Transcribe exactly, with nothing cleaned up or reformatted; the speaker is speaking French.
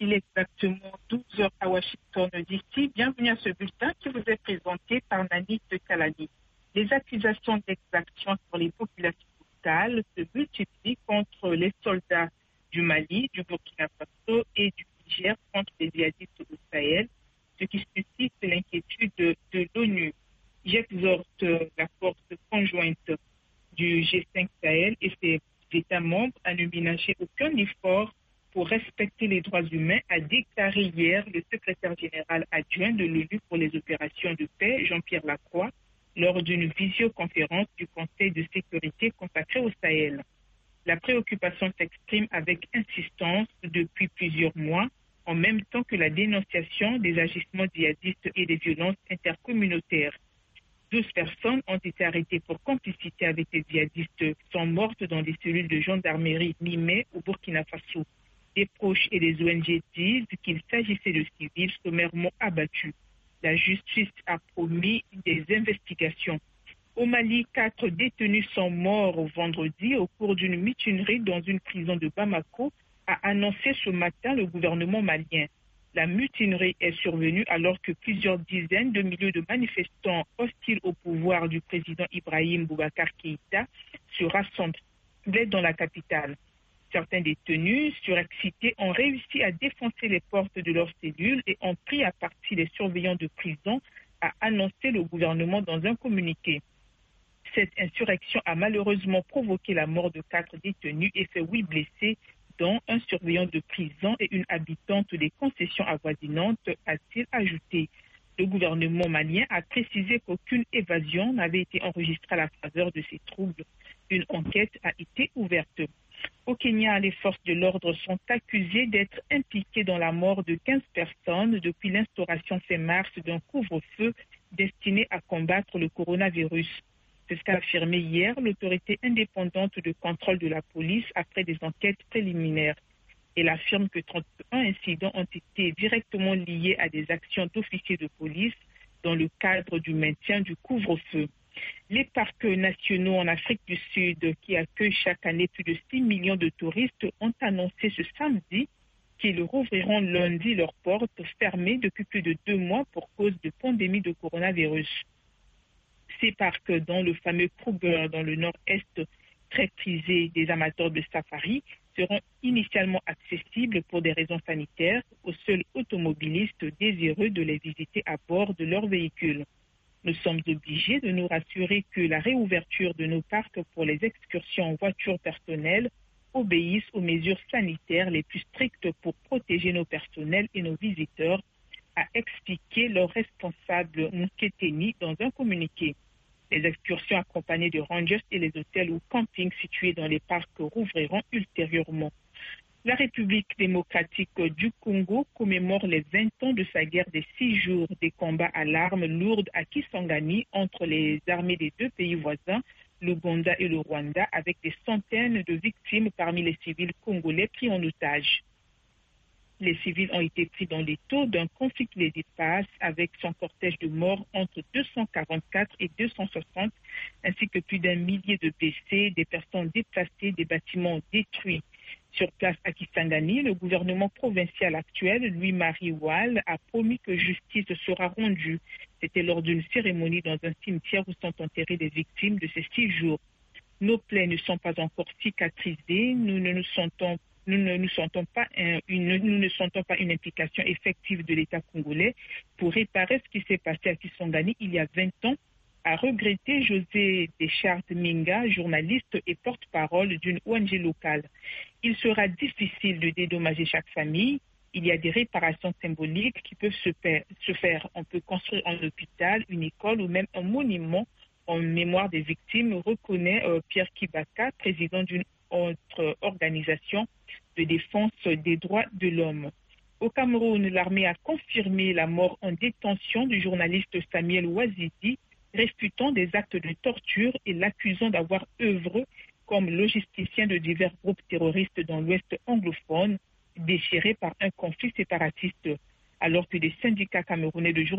Il est exactement douze heures à Washington D C. Bienvenue à ce bulletin qui vous est présenté par Nani de Kalani. Les accusations d'exaction sur les populations locales se multiplient contre les soldats du Mali, du Burkina Faso et du Niger contre les djihadistes au Sahel, ce qui suscite l'inquiétude de, de l'ONU. J'exhorte la force conjointe du G cinq Sahel et ses États membres à ne ménager aucun effort pour respecter les droits humains, a déclaré hier le secrétaire général adjoint de l'ONU pour les opérations de paix, Jean-Pierre Lacroix, lors d'une visioconférence du Conseil de sécurité consacré au Sahel. La préoccupation s'exprime avec insistance depuis plusieurs mois, en même temps que la dénonciation des agissements djihadistes et des violences intercommunautaires. douze personnes ont été arrêtées pour complicité avec les djihadistes, sont mortes dans des cellules de gendarmerie mi-mai au Burkina Faso. Des proches et des O N G disent qu'il s'agissait de civils sommairement abattus. La justice a promis des investigations. Au Mali, quatre détenus sont morts vendredi au cours d'une mutinerie dans une prison de Bamako, a annoncé ce matin le gouvernement malien. La mutinerie est survenue alors que plusieurs dizaines de milliers de manifestants hostiles au pouvoir du président Ibrahim Boubacar Keïta se rassemblaient dans la capitale. Certains détenus surexcités ont réussi à défoncer les portes de leurs cellules et ont pris à partie les surveillants de prison, a annoncé le gouvernement dans un communiqué. Cette insurrection a malheureusement provoqué la mort de quatre détenus et fait huit blessés, dont un surveillant de prison et une habitante des concessions avoisinantes, a-t-il ajouté. Le gouvernement malien a précisé qu'aucune évasion n'avait été enregistrée à la faveur de ces troubles. Une enquête a été ouverte. Au Kenya, les forces de l'ordre sont accusées d'être impliquées dans la mort de quinze personnes depuis l'instauration fin mars d'un couvre-feu destiné à combattre le coronavirus. C'est ce qu'a affirmé hier l'autorité indépendante de contrôle de la police après des enquêtes préliminaires. Elle affirme que trente et un incidents ont été directement liés à des actions d'officiers de police dans le cadre du maintien du couvre-feu. Les parcs nationaux en Afrique du Sud, qui accueillent chaque année plus de six millions de touristes, ont annoncé ce samedi qu'ils rouvriront lundi leurs portes fermées depuis plus de deux mois pour cause de pandémie de coronavirus. Ces parcs, dont le fameux Kruger dans le nord-est, très prisé des amateurs de safari, seront initialement accessibles pour des raisons sanitaires aux seuls automobilistes désireux de les visiter à bord de leur véhicule. Nous sommes obligés de nous rassurer que la réouverture de nos parcs pour les excursions en voiture personnelle obéissent aux mesures sanitaires les plus strictes pour protéger nos personnels et nos visiteurs, a expliqué leur responsable Mouketeni dans un communiqué. Les excursions accompagnées de rangers et les hôtels ou campings situés dans les parcs rouvriront ultérieurement. La République démocratique du Congo commémore les vingt ans de sa guerre des six jours des combats à l'arme lourde à Kisangani entre les armées des deux pays voisins, l'Ouganda et le Rwanda, avec des centaines de victimes parmi les civils congolais pris en otage. Les civils ont été pris dans les taux d'un conflit qui les dépasse, avec son cortège de morts entre deux cent quarante-quatre et deux cent soixante, ainsi que plus d'un millier de blessés, des personnes déplacées, des bâtiments détruits. Sur place à Kisangani, le gouvernement provincial actuel, Louis-Marie Wall, a promis que justice sera rendue. C'était lors d'une cérémonie dans un cimetière où sont enterrées les victimes de ces six jours. Nos plaies ne sont pas encore cicatrisées, nous ne nous sentons Nous ne, nous, sentons pas un, une, nous ne sentons pas une implication effective de l'État congolais pour réparer ce qui s'est passé à Kisangani il y a vingt ans, a regretté José Deschartes Minga, journaliste et porte-parole d'une O N G locale. Il sera difficile de dédommager chaque famille. Il y a des réparations symboliques qui peuvent se, faire, se faire. On peut construire un hôpital, une école ou même un monument en mémoire des victimes, reconnaît euh, Pierre Kibaka, président d'une autre organisation de défense des droits de l'homme. Au Cameroun, l'armée a confirmé la mort en détention du journaliste Samuel Ouazidi, réfutant des actes de torture et l'accusant d'avoir œuvré comme logisticien de divers groupes terroristes dans l'Ouest anglophone, déchiré par un conflit séparatiste. Alors que des syndicats camerounais de journalistes